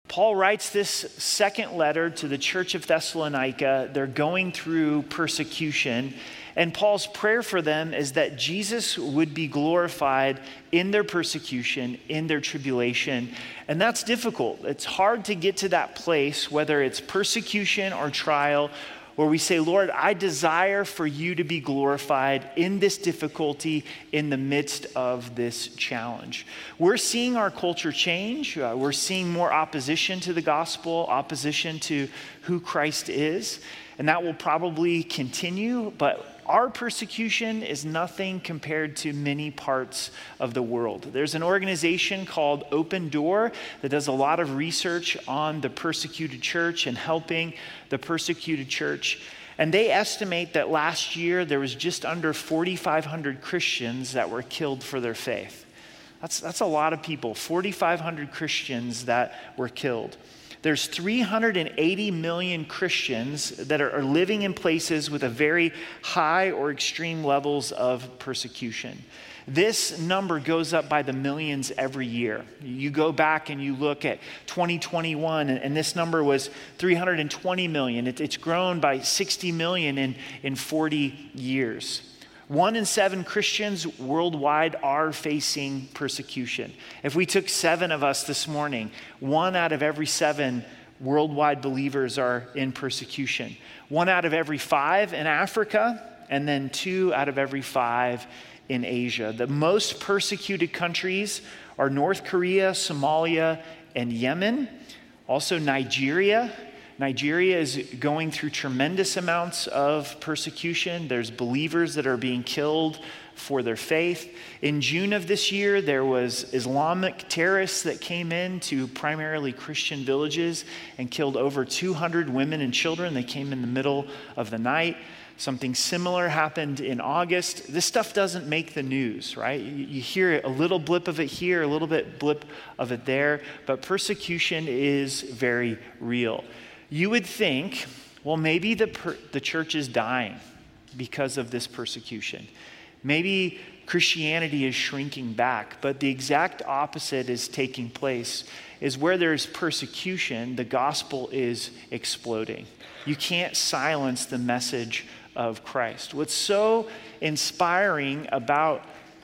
Paul writes this second letter to the church of Thessalonica. They're going through persecution, and Paul's prayer for them is that Jesus would be glorified in their persecution, in their tribulation. And that's difficult. It's hard to get to that place, whether it's persecution or trial, where we say, Lord, I desire for you to be glorified in this difficulty, in the midst of this challenge. We're seeing our culture change. We're seeing more opposition to the gospel, opposition to who Christ is, and that will probably continue, but our persecution is nothing compared to many parts of the world. There's an organization called Open Door that does a lot of research on the persecuted church and helping the persecuted church. And they estimate that last year there was just under 4,500 Christians that were killed for their faith. That's a lot of people, 4,500 Christians that were killed. There's 380 million Christians that are living in places with a very high or extreme levels of persecution. This number goes up by the millions every year. You go back and you look at 2021, and this number was 320 million. It's grown by 60 million in 40 years. 1 in 7 Christians worldwide are facing persecution. If we took 7 of us this morning, 1 out of every 7 worldwide believers are in persecution. 1 out of every 5 in Africa, and then 2 out of every 5 in Asia. The most persecuted countries are North Korea, Somalia, and Yemen. Also Nigeria. Nigeria is going through tremendous amounts of persecution. There's believers that are being killed for their faith. In June of this year, there was Islamic terrorists that came into primarily Christian villages and killed over 200 women and children. They came in the middle of the night. Something similar happened in August. This stuff doesn't make the news, right? You hear a little blip of it here, a little bit blip of it there, but persecution is very real. You would think, well, maybe the church is dying because of this persecution. Maybe Christianity is shrinking back, but the exact opposite is taking place, is where there's persecution, the gospel is exploding. You can't silence the message of Christ. What's so inspiring about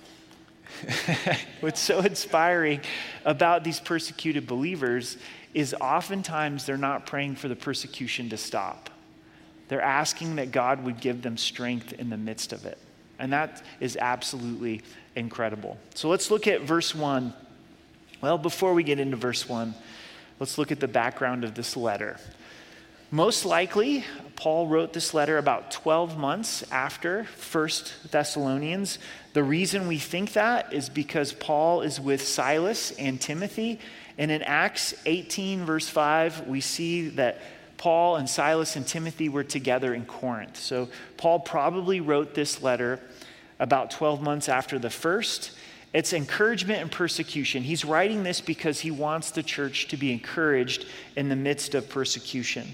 these persecuted believers is oftentimes they're not praying for the persecution to stop. They're asking that God would give them strength in the midst of it. And that is absolutely incredible. So let's look at verse 1. Well, before we get into verse 1, let's look at the background of this letter. Most likely, Paul wrote this letter about 12 months after 1 Thessalonians. The reason we think that is because Paul is with Silas and Timothy. And in Acts 18, verse 5, we see that Paul and Silas and Timothy were together in Corinth. So Paul probably wrote this letter about 12 months after the first. It's encouragement and persecution. He's writing this because he wants the church to be encouraged in the midst of persecution.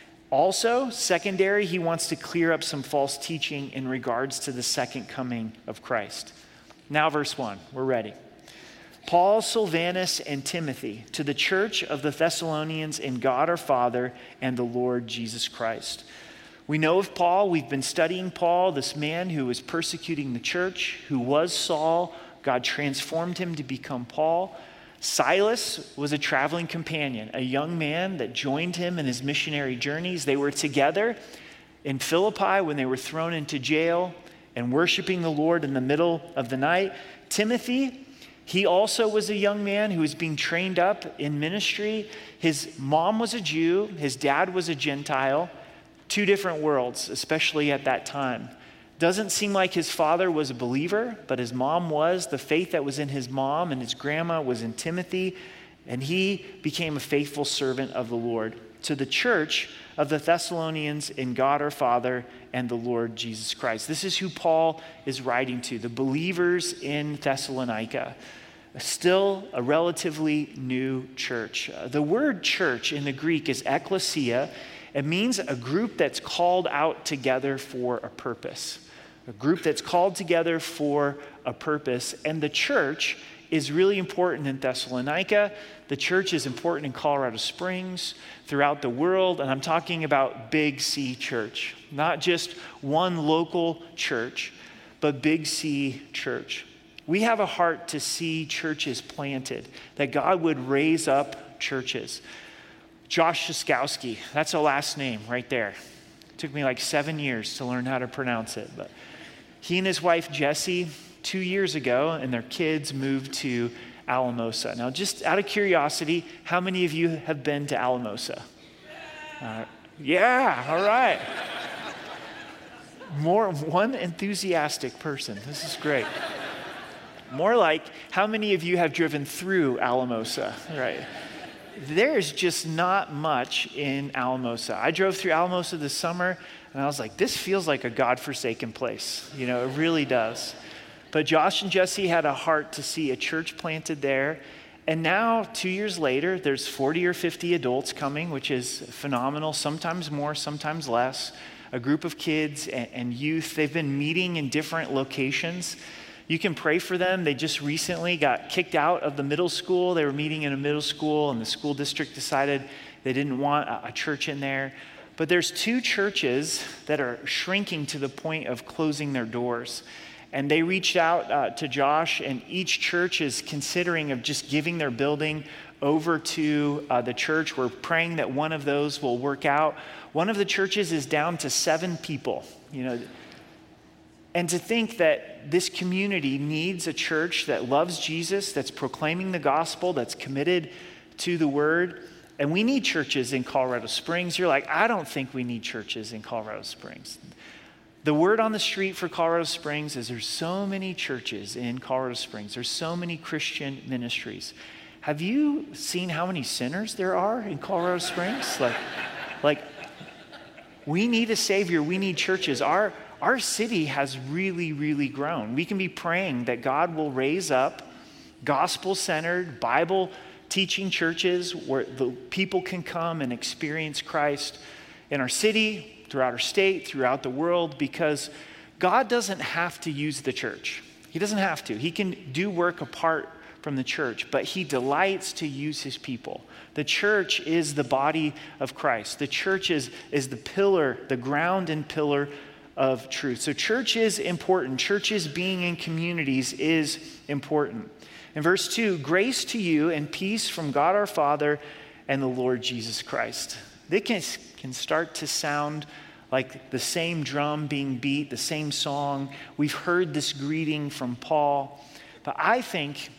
Also, secondary, he wants to clear up some false teaching in regards to the second coming of Christ. Now, verse 1, we're ready. Paul, Silvanus, and Timothy, to the church of the Thessalonians in God our Father and the Lord Jesus Christ. We know of Paul. We've been studying Paul, this man who was persecuting the church, who was Saul. God transformed him to become Paul. Silas was a traveling companion, a young man that joined him in his missionary journeys. They were together in Philippi when they were thrown into jail and worshiping the Lord in the middle of the night. Timothy, he also was a young man who was being trained up in ministry. His mom was a Jew, his dad was a Gentile, 2 different worlds, especially at that time. Doesn't seem like his father was a believer, but his mom was. The faith that was in his mom and his grandma was in Timothy, and he became a faithful servant of the Lord. To the church of the Thessalonians in God our Father and the Lord Jesus Christ. This is who Paul is writing to, the believers in Thessalonica. Still a relatively new church. The word church in the Greek is ekklesia. It means a group that's called out together for a purpose. A group that's called together for a purpose. And the church is really important in Thessalonica. The church is important in Colorado Springs, throughout the world, and I'm talking about Big C Church, not just one local church, but Big C Church. We have a heart to see churches planted, that God would raise up churches. Josh Siskowski, that's a last name right there. It took me like 7 years to learn how to pronounce it, but he and his wife Jessie, 2 years ago, and their kids moved to Alamosa. Now, just out of curiosity, how many of you have been to Alamosa? Yeah, all right. One enthusiastic person. This is great. More like, how many of you have driven through Alamosa? Right. There's just not much in Alamosa. I drove through Alamosa this summer, and I was like, this feels like a God-forsaken place. You know, it really does. But Josh and Jesse had a heart to see a church planted there. And now, 2 years later, there's 40 or 50 adults coming, which is phenomenal, sometimes more, sometimes less. A group of kids and youth. They've been meeting in different locations. You can pray for them. They just recently got kicked out of the middle school. They were meeting in a middle school, and the school district decided they didn't want a church in there. But there's 2 churches that are shrinking to the point of closing their doors. And they reached out to Josh, and each church is considering of just giving their building over to the church. We're praying that one of those will work out. One of the churches is down to 7 people, you know. And to think that this community needs a church that loves Jesus, that's proclaiming the gospel, that's committed to the word. And we need churches in Colorado Springs. You're like, I don't think we need churches in Colorado Springs. The word on the street for Colorado Springs is there's so many churches in Colorado Springs. There's so many Christian ministries. Have you seen how many sinners there are in Colorado Springs? Like we need a Savior. We need churches. Our city has really, really grown. We can be praying that God will raise up gospel-centered, Bible-teaching churches where the people can come and experience Christ in our city, throughout our state, throughout the world, because God doesn't have to use the church. He doesn't have to. He can do work apart from the church, but he delights to use his people. The church is the body of Christ. The church is the pillar, the ground and pillar of truth. So church is important. Churches being in communities is important. In verse 2, grace to you and peace from God our Father and the Lord Jesus Christ. They can start to sound like the same drum being beat, the same song. We've heard this greeting from Paul. But I think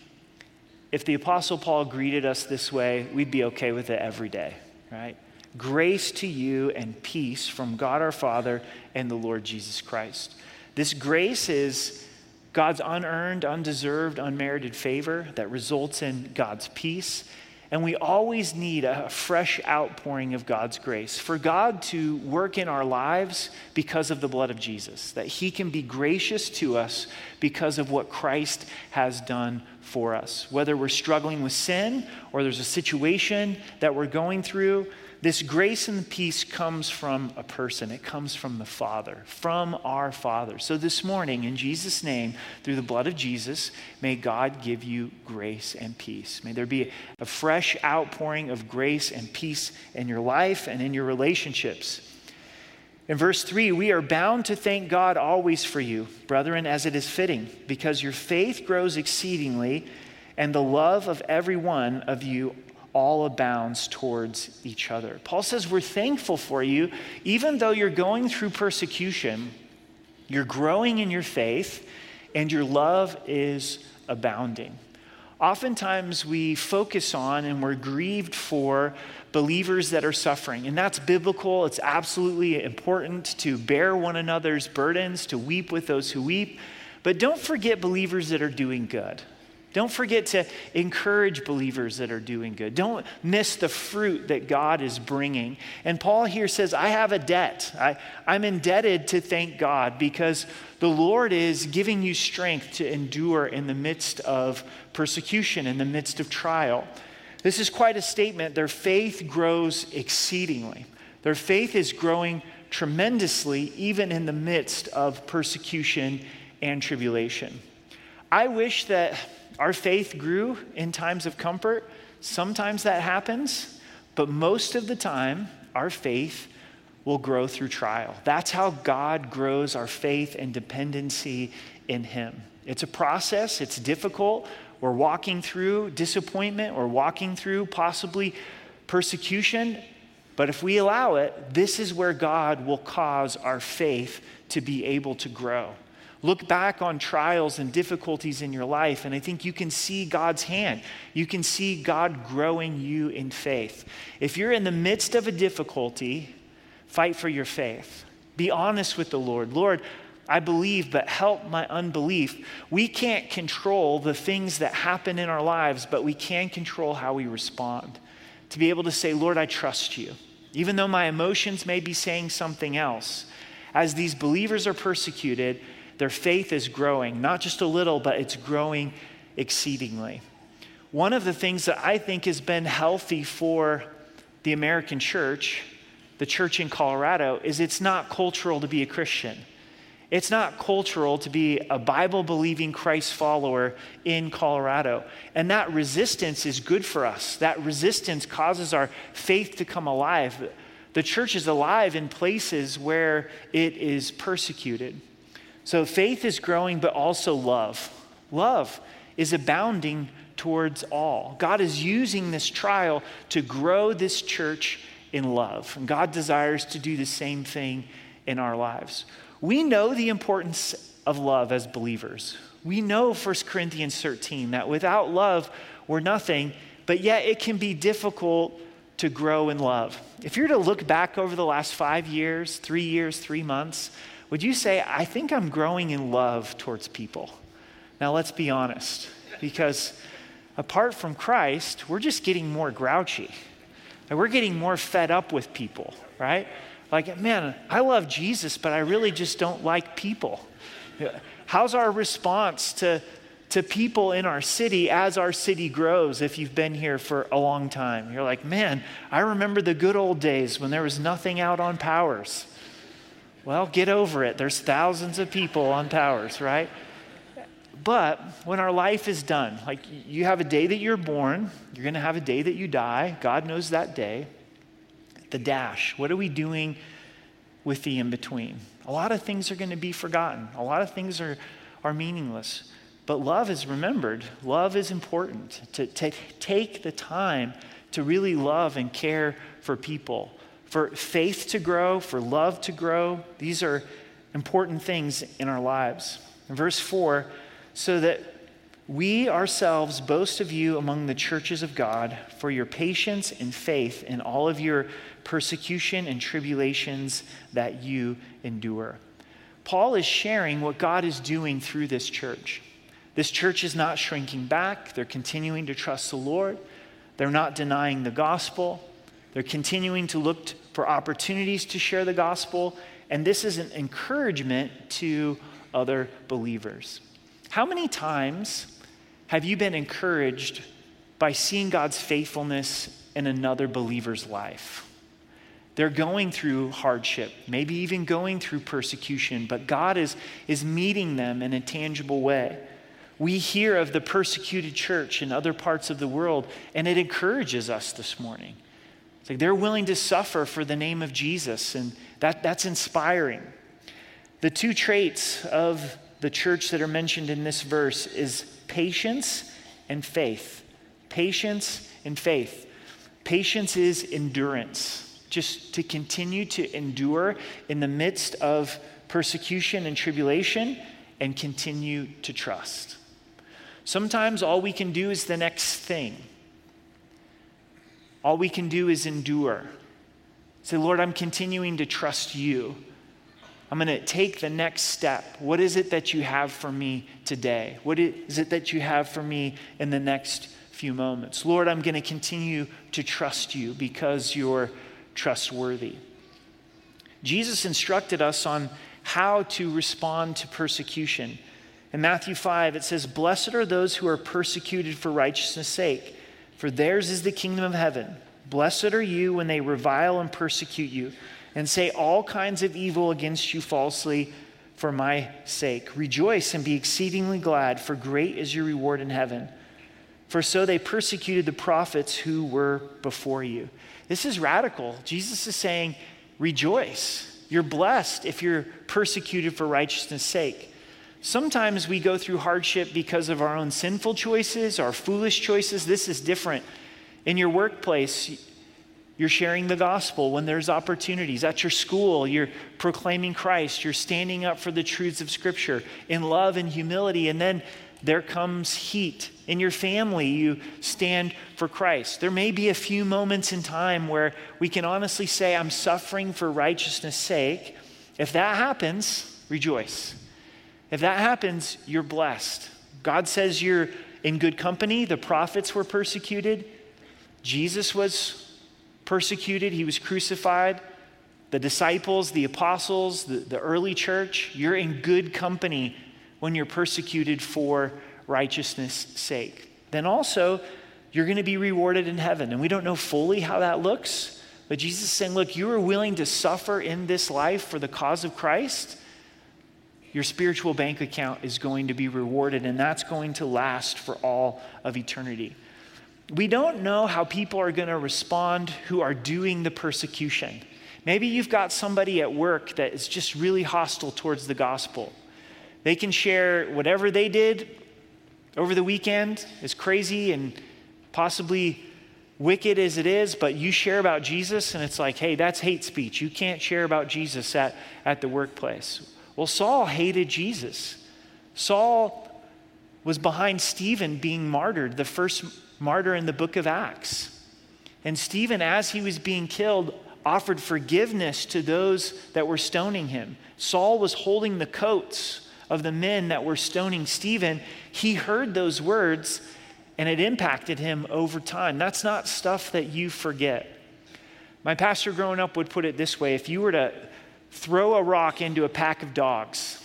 if the Apostle Paul greeted us this way, we'd be okay with it every day, right? Grace to you and peace from God our Father and the Lord Jesus Christ. This grace is God's unearned, undeserved, unmerited favor that results in God's peace. And we always need a fresh outpouring of God's grace for God to work in our lives because of the blood of Jesus, that he can be gracious to us because of what Christ has done for us. Whether we're struggling with sin or there's a situation that we're going through, this grace and peace comes from a person. It comes from the Father, from our Father. So this morning, in Jesus' name, through the blood of Jesus, may God give you grace and peace. May there be a fresh outpouring of grace and peace in your life and in your relationships. In verse 3, we are bound to thank God always for you, brethren, as it is fitting, because your faith grows exceedingly, and the love of every one of you all abounds towards each other. Paul says we're thankful for you, even though you're going through persecution, you're growing in your faith, and your love is abounding. Oftentimes we focus on and we're grieved for believers that are suffering, and that's biblical. It's absolutely important to bear one another's burdens, to weep with those who weep, but don't forget believers that are doing good. Don't forget to encourage believers that are doing good. Don't miss the fruit that God is bringing. And Paul here says, I have a debt. I'm indebted to thank God because the Lord is giving you strength to endure in the midst of persecution, in the midst of trial. This is quite a statement. Their faith grows exceedingly. Their faith is growing tremendously, even in the midst of persecution and tribulation. I wish that Our faith grew in times of comfort. Sometimes that happens, but most of the time, our faith will grow through trial. That's how God grows our faith and dependency in him. It's a process. It's difficult. We're walking through disappointment. We're walking through possibly persecution. But if we allow it, this is where God will cause our faith to be able to grow. Look back on trials and difficulties in your life, and I think you can see God's hand. You can see God growing you in faith. If you're in the midst of a difficulty, fight for your faith. Be honest with the Lord. Lord, I believe, but help my unbelief. We can't control the things that happen in our lives, but we can control how we respond. To be able to say, Lord, I trust you. Even though my emotions may be saying something else. As these believers are persecuted, their faith is growing, not just a little, but it's growing exceedingly. One of the things that I think has been healthy for the American church, the church in Colorado, is it's not cultural to be a Christian. It's not cultural to be a Bible-believing Christ follower in Colorado. And that resistance is good for us. That resistance causes our faith to come alive. The church is alive in places where it is persecuted. So faith is growing, but also love. Love is abounding towards all. God is using this trial to grow this church in love. And God desires to do the same thing in our lives. We know the importance of love as believers. We know 1 Corinthians 13, that without love, we're nothing, but yet it can be difficult to grow in love. If you're to look back over the last 5 years, 3 months, would you say, I think I'm growing in love towards people? Now let's be honest, because apart from Christ, we're just getting more grouchy. Like, we're getting more fed up with people, right? Like, man, I love Jesus, but I really just don't like people. How's our response to people in our city as our city grows if you've been here for a long time? You're like, man, I remember the good old days when there was nothing out on Powers. Well, get over it. There's thousands of people on Powers, right? But when our life is done, like you have a day that you're born, you're going to have a day that you die. God knows that day. The dash. What are we doing with the in-between? A lot of things are going to be forgotten. A lot of things are meaningless. But love is remembered. Love is important. To take the time to really love and care for people. For faith to grow, for love to grow. These are important things in our lives. In verse 4, so that we ourselves boast of you among the churches of God for your patience and faith in all of your persecution and tribulations that you endure. Paul is sharing what God is doing through this church. This church is not shrinking back. They're continuing to trust the Lord. They're not denying the gospel. They're continuing to look for opportunities to share the gospel. And this is an encouragement to other believers. How many times have you been encouraged by seeing God's faithfulness in another believer's life? They're going through hardship, maybe even going through persecution, but God is meeting them in a tangible way. We hear of the persecuted church in other parts of the world, and it encourages us this morning. It's like they're willing to suffer for the name of Jesus, and that's inspiring. The two traits of the church that are mentioned in this verse is patience and faith. Patience and faith. Patience is endurance. Just to continue to endure in the midst of persecution and tribulation and continue to trust. Sometimes all we can do is the next thing. All we can do is endure. Say, Lord, I'm continuing to trust you. I'm going to take the next step. What is it that you have for me today? What is it that you have for me in the next few moments? Lord, I'm going to continue to trust you because you're trustworthy. Jesus instructed us on how to respond to persecution. In Matthew 5, it says, "Blessed are those who are persecuted for righteousness' sake, for theirs is the kingdom of heaven. Blessed are you when they revile and persecute you, and say all kinds of evil against you falsely for my sake. Rejoice and be exceedingly glad, for great is your reward in heaven. For so they persecuted the prophets who were before you." This is radical. Jesus is saying, rejoice. You're blessed if you're persecuted for righteousness' sake. Sometimes we go through hardship because of our own sinful choices, our foolish choices. This is different. In your workplace, you're sharing the gospel when there's opportunities. At your school, you're proclaiming Christ. You're standing up for the truths of Scripture in love and humility. And then there comes heat. In your family, you stand for Christ. There may be a few moments in time where we can honestly say, I'm suffering for righteousness' sake. If that happens, rejoice. If that happens, you're blessed. God says you're in good company. The prophets were persecuted. Jesus was persecuted. He was crucified. The disciples, the apostles, the early church, you're in good company when you're persecuted for righteousness' sake. Then also, you're going to be rewarded in heaven. And we don't know fully how that looks, but Jesus is saying, look, you are willing to suffer in this life for the cause of Christ. Your spiritual bank account is going to be rewarded, and that's going to last for all of eternity. We don't know how people are going to respond who are doing the persecution. Maybe you've got somebody at work that is just really hostile towards the gospel. They can share whatever they did over the weekend, as crazy and possibly wicked as it is, but you share about Jesus and it's like, hey, that's hate speech. You can't share about Jesus at the workplace. Well, Saul hated Jesus. Saul was behind Stephen being martyred, the first martyr in the book of Acts. And Stephen, as he was being killed, offered forgiveness to those that were stoning him. Saul was holding the coats of the men that were stoning Stephen. He heard those words and it impacted him over time. That's not stuff that you forget. My pastor growing up would put it this way: if you were to throw a rock into a pack of dogs,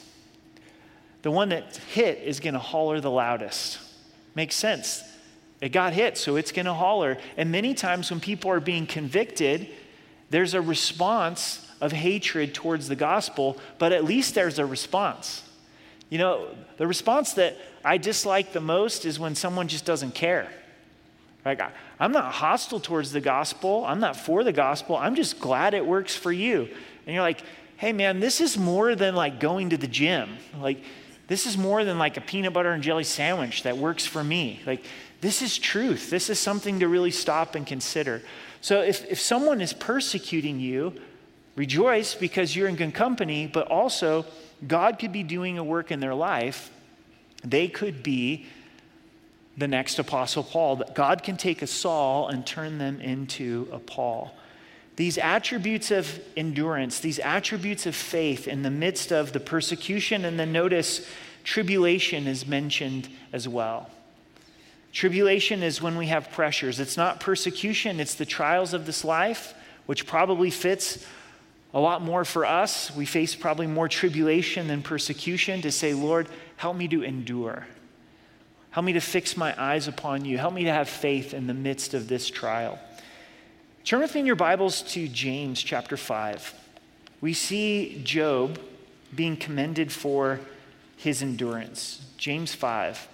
the one that hit is going to holler the loudest. Makes sense. It got hit, so it's going to holler. And many times when people are being convicted, there's a response of hatred towards the gospel, but at least there's a response. You know, the response that I dislike the most is when someone just doesn't care. Like, I'm not hostile towards the gospel. I'm not for the gospel. I'm just glad it works for you. And you're like, hey man, this is more than like going to the gym. Like, this is more than like a peanut butter and jelly sandwich that works for me. Like, this is truth. This is something to really stop and consider. So if someone is persecuting you, rejoice because you're in good company, but also God could be doing a work in their life. They could be the next Apostle Paul. God can take a Saul and turn them into a Paul. These attributes of endurance, these attributes of faith in the midst of the persecution, and then notice tribulation is mentioned as well. Tribulation is when we have pressures. It's not persecution, it's the trials of this life, which probably fits a lot more for us. We face probably more tribulation than persecution, to say, Lord, help me to endure. Help me to fix my eyes upon you. Help me to have faith in the midst of this trial. Turn with me in your Bibles to James chapter 5. We see Job being commended for his endurance. James 5,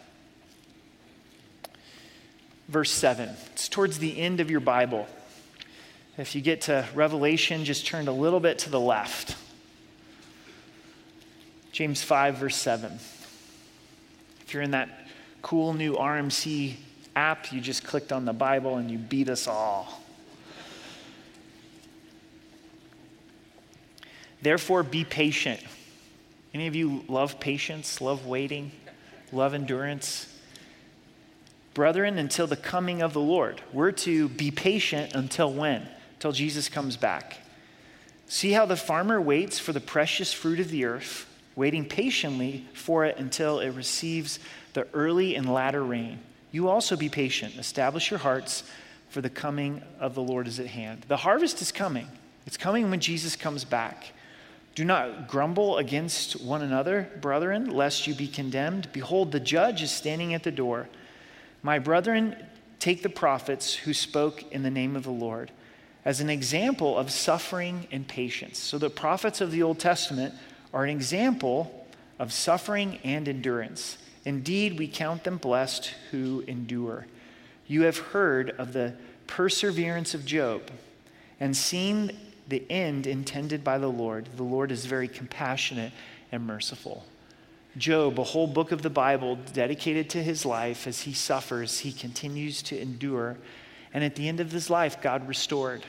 verse 7. It's towards the end of your Bible. If you get to Revelation, just turn a little bit to the left. James 5, verse 7. If you're in that cool new RMC app, you just clicked on the Bible and you beat us all. Therefore, be patient. Any of you love patience, love waiting, love endurance? Brethren, until the coming of the Lord. We're to be patient until when? Until Jesus comes back. See how the farmer waits for the precious fruit of the earth, waiting patiently for it until it receives the early and latter rain. You also be patient. Establish your hearts, for the coming of the Lord is at hand. The harvest is coming. It's coming when Jesus comes back. Do not grumble against one another, brethren, lest you be condemned. Behold, the judge is standing at the door. My brethren, take the prophets who spoke in the name of the Lord as an example of suffering and patience. So the prophets of the Old Testament are an example of suffering and endurance. Indeed, we count them blessed who endure. You have heard of the perseverance of Job and seen the end intended by the Lord. The Lord is very compassionate and merciful. Job, a whole book of the Bible dedicated to his life, as he suffers, he continues to endure. And at the end of his life, God restored.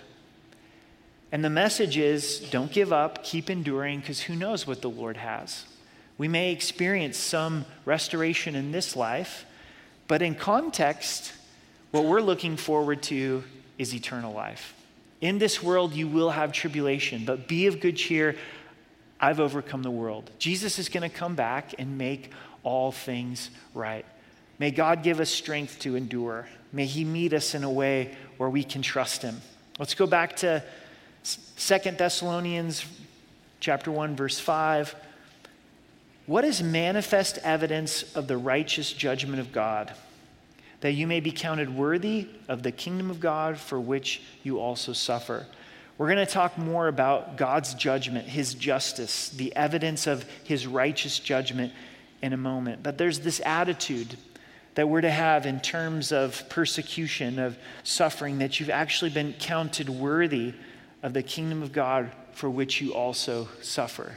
And the message is, don't give up, keep enduring, because who knows what the Lord has. We may experience some restoration in this life, but in context, what we're looking forward to is eternal life. In this world, you will have tribulation, but be of good cheer. I've overcome the world. Jesus is going to come back and make all things right. May God give us strength to endure. May he meet us in a way where we can trust him. Let's go back to 2 Thessalonians chapter 1, verse 5. What is manifest evidence of the righteous judgment of God? That you may be counted worthy of the kingdom of God for which you also suffer. We're going to talk more about God's judgment, his justice, the evidence of his righteous judgment in a moment. But there's this attitude that we're to have in terms of persecution, of suffering, that you've actually been counted worthy of the kingdom of God for which you also suffer.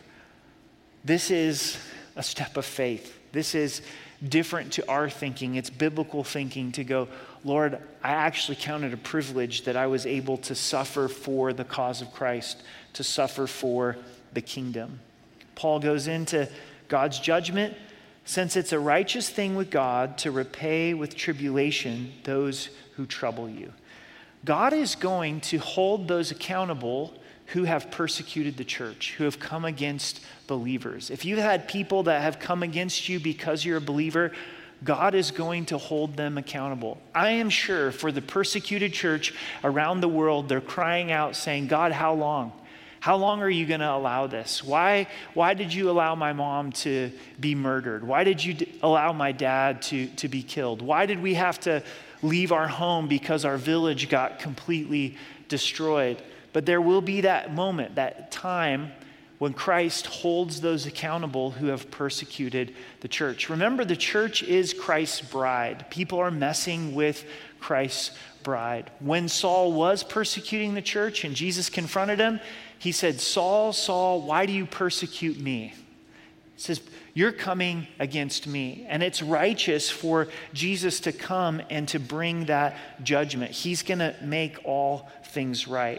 This is a step of faith. This is different to our thinking. It's biblical thinking to go, Lord, I actually count it a privilege that I was able to suffer for the cause of Christ, to suffer for the kingdom. Paul goes into God's judgment, since it's a righteous thing with God to repay with tribulation those who trouble you. God is going to hold those accountable who have persecuted the church, who have come against believers. If you've had people that have come against you because you're a believer, God is going to hold them accountable. I am sure for the persecuted church around the world, they're crying out saying, God, how long? How long are you going to allow this? Why did you allow my mom to be murdered? Why did you allow my dad to be killed? Why did we have to leave our home because our village got completely destroyed? But there will be that moment, that time when Christ holds those accountable who have persecuted the church. Remember, the church is Christ's bride. People are messing with Christ's bride. When Saul was persecuting the church and Jesus confronted him, he said, Saul, Saul, why do you persecute me? He says, you're coming against me. And it's righteous for Jesus to come and to bring that judgment. He's going to make all things right.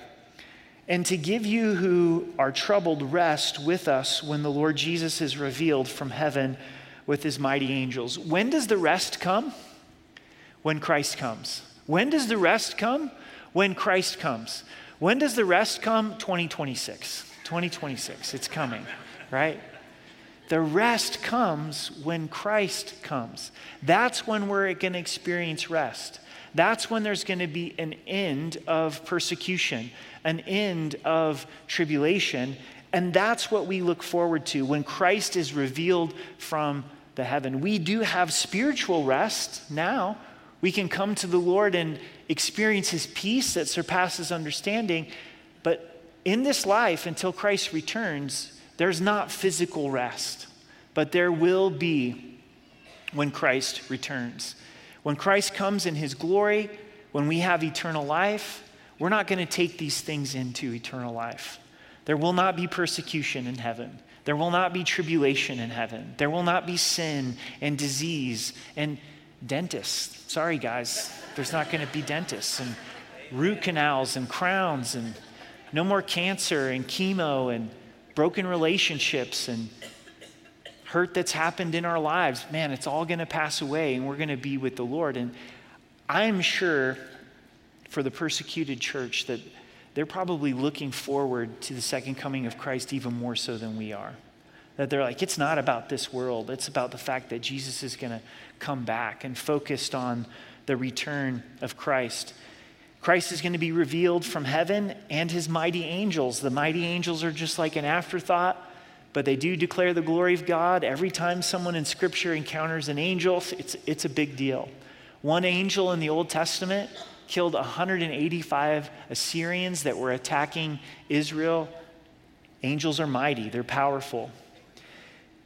And to give you who are troubled rest with us when the Lord Jesus is revealed from heaven with his mighty angels. When does the rest come? When Christ comes. When does the rest come? When Christ comes. When does the rest come? 2026. 2026. It's coming, right? The rest comes when Christ comes. That's when we're going to experience rest. That's when there's going to be an end of persecution, an end of tribulation. And that's what we look forward to when Christ is revealed from the heaven. We do have spiritual rest now. We can come to the Lord and experience his peace that surpasses understanding. But in this life, until Christ returns, there's not physical rest. But there will be when Christ returns. When Christ comes in his glory, when we have eternal life, we're not going to take these things into eternal life. There will not be persecution in heaven. There will not be tribulation in heaven. There will not be sin and disease and dentists. Sorry, guys, there's not going to be dentists and root canals and crowns and no more cancer and chemo and broken relationships and hurt that's happened in our lives. Man, it's all going to pass away and we're going to be with the Lord. And I'm sure for the persecuted church that they're probably looking forward to the second coming of Christ even more so than we are. That they're like, it's not about this world. It's about the fact that Jesus is going to come back, and focused on the return of Christ. Christ is going to be revealed from heaven and his mighty angels. The mighty angels are just like an afterthought, but they do declare the glory of God. Every time someone in Scripture encounters an angel, it's a big deal. One angel in the Old Testament killed 185 Assyrians that were attacking Israel. Angels are mighty. They're powerful.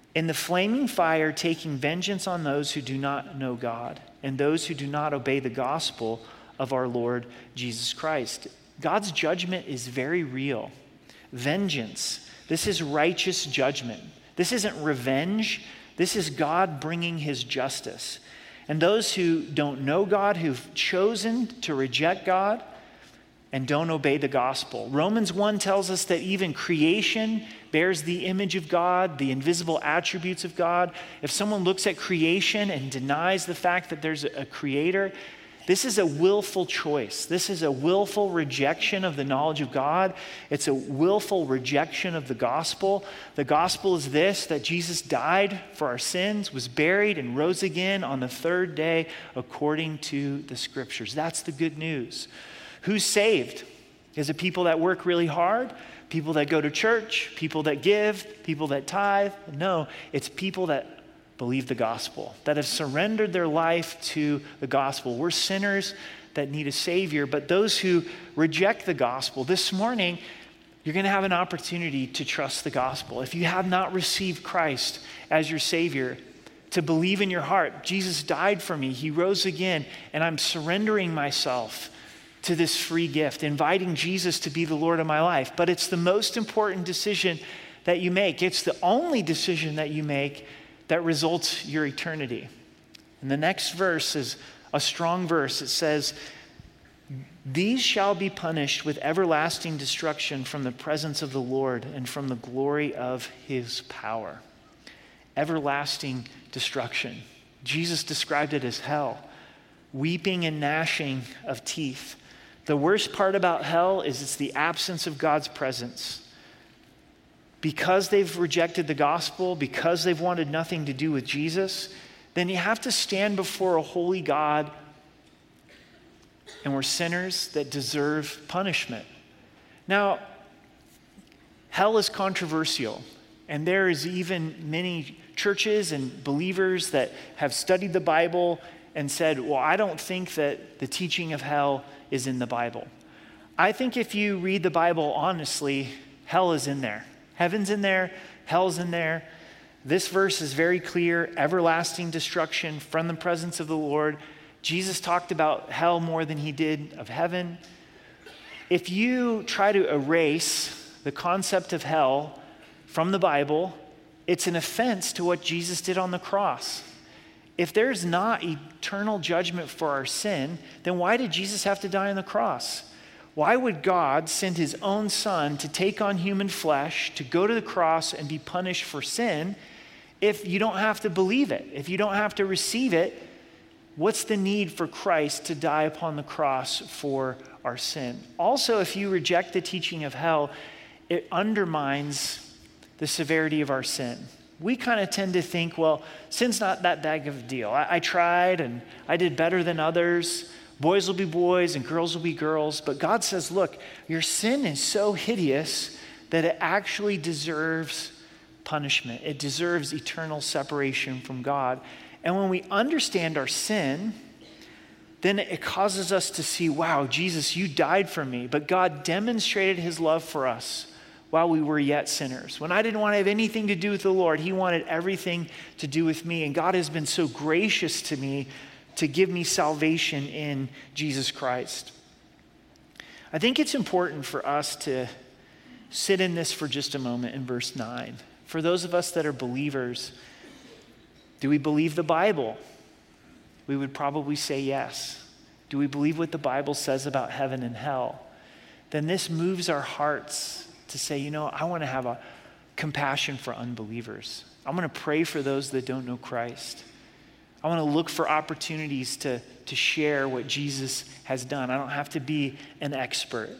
in the flaming fire, taking vengeance on those who do not know God and those who do not obey the gospel of our Lord Jesus Christ. God's judgment is very real. Vengeance. This is righteous judgment. This isn't revenge. This is God bringing his justice. And those who don't know God, who've chosen to reject God and don't obey the gospel. Romans 1 tells us that even creation bears the image of God, the invisible attributes of God. If someone looks at creation and denies the fact that there's a creator, this is a willful choice. This is a willful rejection of the knowledge of God. It's a willful rejection of the gospel. The gospel is this, that Jesus died for our sins, was buried, and rose again on the third day according to the scriptures. That's the good news. Who's saved? Is it people that work really hard? People that go to church? People that give? People that tithe? No, it's people that believe the gospel, that have surrendered their life to the gospel. We're sinners that need a savior, but those who reject the gospel, this morning, you're going to have an opportunity to trust the gospel. If you have not received Christ as your savior, to believe in your heart, Jesus died for me, he rose again, and I'm surrendering myself to this free gift, inviting Jesus to be the Lord of my life. But it's the most important decision that you make. It's the only decision that you make that results your eternity. And the next verse is a strong verse. It says, "These shall be punished with everlasting destruction from the presence of the Lord and from the glory of his power." Everlasting destruction. Jesus described it as hell, weeping and gnashing of teeth. The worst part about hell is it's the absence of God's presence. Because they've rejected the gospel, because they've wanted nothing to do with Jesus, then you have to stand before a holy God, and we're sinners that deserve punishment. Now, hell is controversial, and there is even many churches and believers that have studied the Bible and said, well, I don't think that the teaching of hell is in the Bible. I think if you read the Bible honestly, hell is in there. Heaven's in there, hell's in there. This verse is very clear, everlasting destruction from the presence of the Lord. Jesus talked about hell more than he did of heaven. If you try to erase the concept of hell from the Bible, it's an offense to what Jesus did on the cross. If there's not eternal judgment for our sin, then why did Jesus have to die on the cross? Why would God send his own son to take on human flesh, to go to the cross and be punished for sin, if you don't have to believe it, if you don't have to receive it? What's the need for Christ to die upon the cross for our sin? Also, if you reject the teaching of hell, it undermines the severity of our sin. We kind of tend to think, well, sin's not that big of a deal. I tried and I did better than others. Boys will be boys and girls will be girls. But God says, look, your sin is so hideous that it actually deserves punishment. It deserves eternal separation from God. And when we understand our sin, then it causes us to see, wow, Jesus, you died for me. But God demonstrated his love for us while we were yet sinners. When I didn't want to have anything to do with the Lord, he wanted everything to do with me. And God has been so gracious to me to give me salvation in Jesus Christ. I think it's important for us to sit in this for just a moment in verse 9. For those of us that are believers, do we believe the Bible? We would probably say yes. Do we believe what the Bible says about heaven and hell? Then this moves our hearts to say, you know, I want to have a compassion for unbelievers. I'm going to pray for those that don't know Christ. I want to look for opportunities to share what Jesus has done. I don't have to be an expert.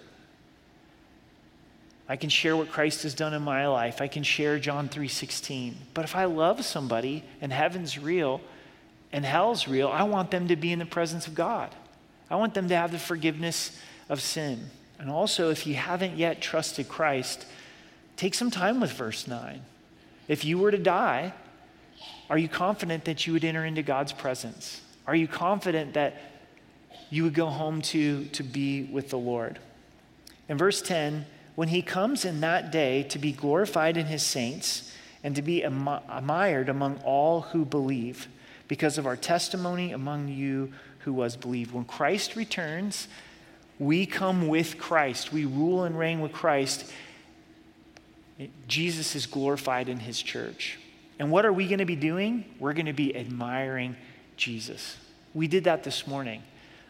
I can share what Christ has done in my life. I can share John 3:16. But if I love somebody and heaven's real and hell's real, I want them to be in the presence of God. I want them to have the forgiveness of sin. And also, if you haven't yet trusted Christ, take some time with verse 9. If you were to die, are you confident that you would enter into God's presence? Are you confident that you would go home to be with the Lord? In verse 10, when he comes in that day to be glorified in his saints and to be admired among all who believe, because of our testimony among you who was believed. When Christ returns, we come with Christ. We rule and reign with Christ. Jesus is glorified in his church. And what are we going to be doing? We're going to be admiring Jesus. We did that this morning.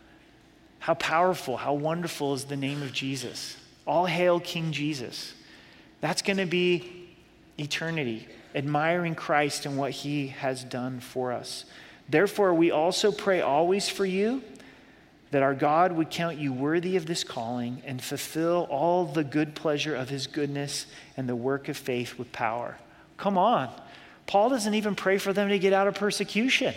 How powerful, how wonderful is the name of Jesus. All hail King Jesus. That's going to be eternity, admiring Christ and what he has done for us. Therefore, we also pray always for you, that our God would count you worthy of this calling and fulfill all the good pleasure of his goodness and the work of faith with power. Come on. Paul doesn't even pray for them to get out of persecution.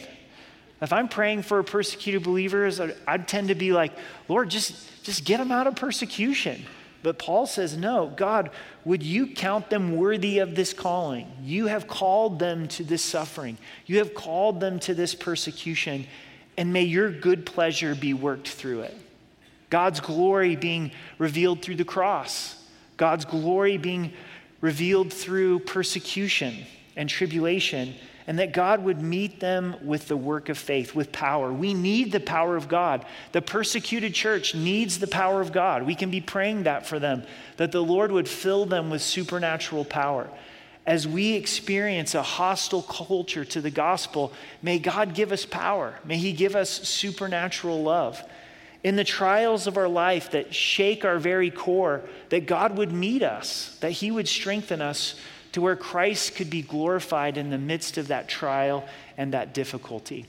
If I'm praying for persecuted believers, I'd tend to be like, Lord, just get them out of persecution. But Paul says, no, God, would you count them worthy of this calling? You have called them to this suffering. You have called them to this persecution, and may your good pleasure be worked through it. God's glory being revealed through the cross. God's glory being revealed through persecution and tribulation, and that God would meet them with the work of faith, with power. We need the power of God. The persecuted church needs the power of God. We can be praying that for them, that the Lord would fill them with supernatural power. As we experience a hostile culture to the gospel, may God give us power. May he give us supernatural love. In the trials of our life that shake our very core, that God would meet us, that he would strengthen us to where Christ could be glorified in the midst of that trial and that difficulty.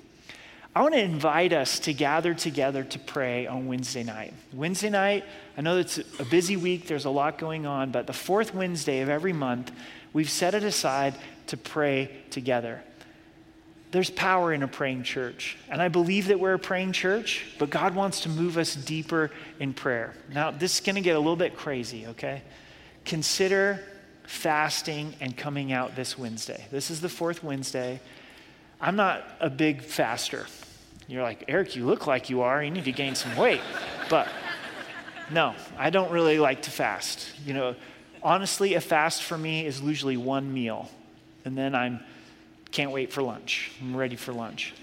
I want to invite us to gather together to pray on Wednesday night. Wednesday night, I know it's a busy week, there's a lot going on, but the fourth Wednesday of every month, we've set it aside to pray together. There's power in a praying church, and I believe that we're a praying church, but God wants to move us deeper in prayer. Now, this is going to get a little bit crazy, okay? Consider fasting and coming out this Wednesday. This is the fourth Wednesday. I'm not a big faster. You're like, Eric, you look like you are. You need to gain some weight. But no, I don't really like to fast. You know, honestly, a fast for me is usually one meal. And then can't wait for lunch. I'm ready for lunch.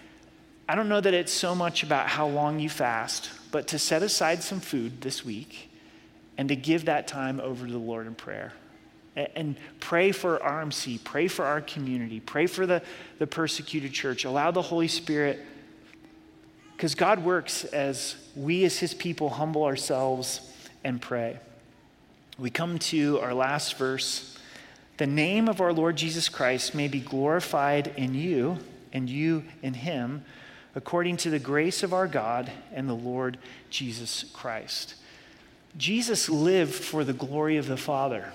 I don't know that it's so much about how long you fast, but to set aside some food this week and to give that time over to the Lord in prayer. And pray for RMC, pray for our community, pray for the persecuted church. Allow the Holy Spirit, because God works as we as his people humble ourselves and pray. We come to our last verse. The name of our Lord Jesus Christ may be glorified in you and you in him, according to the grace of our God and the Lord Jesus Christ. Jesus lived for the glory of the Father,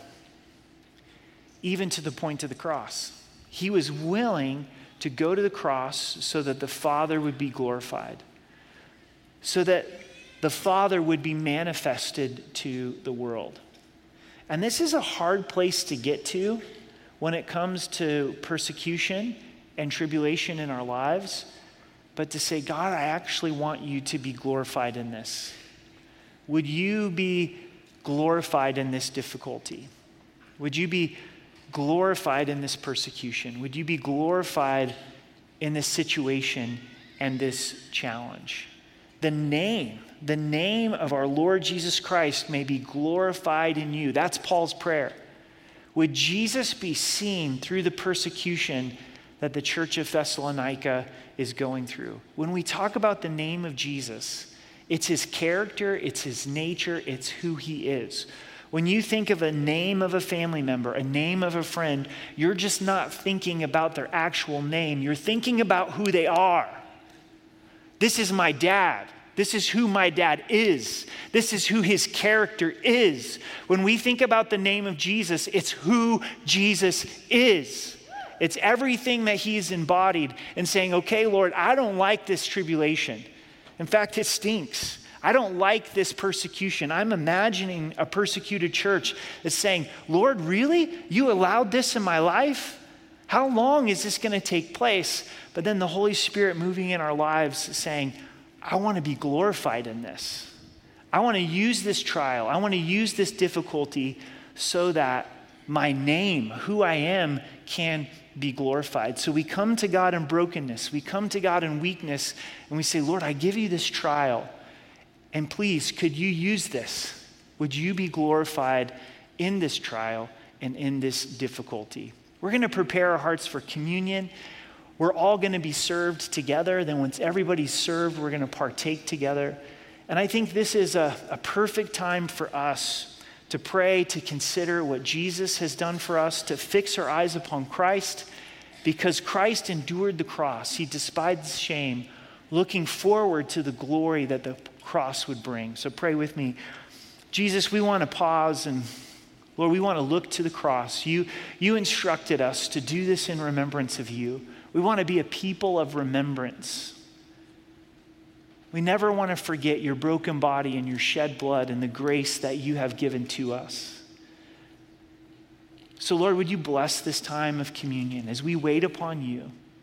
even to the point of the cross. He was willing to go to the cross so that the Father would be glorified, so that the Father would be manifested to the world. And this is a hard place to get to when it comes to persecution and tribulation in our lives, but to say, God, I actually want you to be glorified in this. Would you be glorified in this difficulty? Would you be glorified in this persecution? Would you be glorified in this situation and this challenge? The name of our Lord Jesus Christ may be glorified in you. That's Paul's prayer. Would Jesus be seen through the persecution that the church of Thessalonica is going through? When we talk about the name of Jesus, it's his character, it's his nature, it's who he is. When you think of a name of a family member, a name of a friend, you're just not thinking about their actual name. You're thinking about who they are. This is my dad. This is who my dad is. This is who his character is. When we think about the name of Jesus, it's who Jesus is. It's everything that he's embodied and saying, okay, Lord, I don't like this tribulation. In fact, it stinks. I don't like this persecution. I'm imagining a persecuted church that's saying, Lord, really? You allowed this in my life? How long is this going to take place? But then the Holy Spirit moving in our lives saying, I want to be glorified in this. I want to use this trial. I want to use this difficulty so that my name, who I am, can be glorified. So we come to God in brokenness. We come to God in weakness, and we say, Lord, I give you this trial, and please, could you use this? Would you be glorified in this trial and in this difficulty? We're going to prepare our hearts for communion. We're all going to be served together. Then once everybody's served, we're going to partake together. And I think this is a perfect time for us to pray, to consider what Jesus has done for us, to fix our eyes upon Christ, because Christ endured the cross. He despised shame, looking forward to the glory that the cross would bring. So pray with me. Jesus, we want to pause, and Lord, we want to look to the cross. You instructed us to do this in remembrance of you. We want to be a people of remembrance. We never want to forget your broken body and your shed blood and the grace that you have given to us. So Lord, would you bless this time of communion as we wait upon you?